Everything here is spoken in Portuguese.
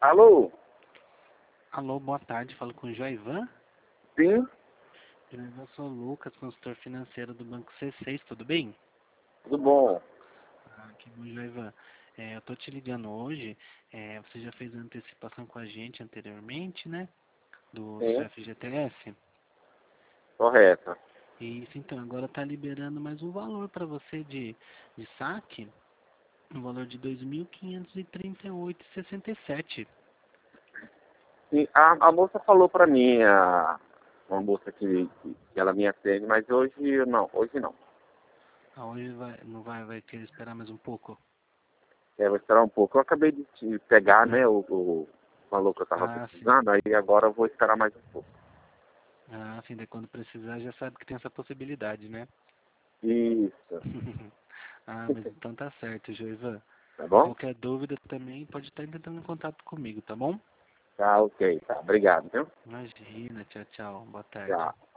Alô? Alô, boa tarde. Falo com o Joivan. Sim? Eu sou o Lucas, consultor financeiro do Banco C6, tudo bem? Tudo bom? Que bom, Joivan. Eu tô te ligando hoje. Você já fez a antecipação com a gente anteriormente, né? Do seu Sim, FGTS. correto. Isso, então, agora tá liberando mais um valor para você de saque, um valor de R$ 2.538,67. Sim, a moça falou pra mim, uma moça que ela me atende, mas hoje não. Hoje vai querer esperar mais um pouco. Vou esperar um pouco. Eu acabei de te pegar, né, o valor que eu estava Ah, sim. precisando, aí agora eu vou esperar mais um pouco. Ah, sim, daí quando precisar já sabe que tem essa possibilidade, né? Isso, Ah, mas então tá certo, Joivan. tá bom? Qualquer dúvida também pode estar entrando em contato comigo, tá bom? Tá, ok, tá. Obrigado, viu? Imagina, tchau, tchau. Boa tarde. Tchau.